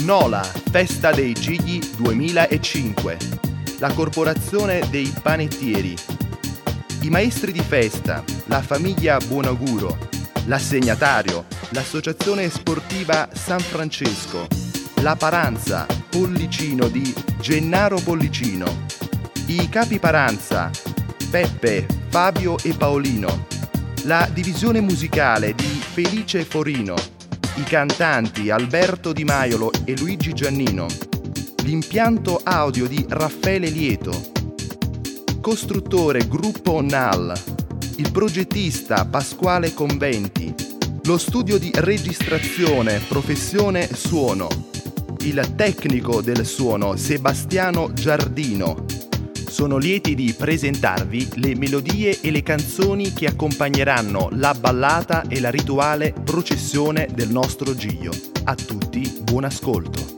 Nola, Festa dei Gigli 2005. La Corporazione dei Panettieri. I maestri di festa, la famiglia Buonauguro, l'assegnatario, l'associazione sportiva San Francesco, la Paranza, Pollicino di Gennaro Pollicino, i capi Paranza, Peppe, Fabio e Paolino, la divisione musicale di Felice Forino, i cantanti Alberto Di Maiolo e Luigi Giannino, l'impianto audio di Raffaele Lieto, costruttore Gruppo NAL, il progettista Pasquale Conventi, lo studio di registrazione Professione Suono, il tecnico del suono Sebastiano Giardino. Sono lieti di presentarvi le melodie e le canzoni che accompagneranno la ballata e la rituale processione del nostro Giglio. A tutti buon ascolto.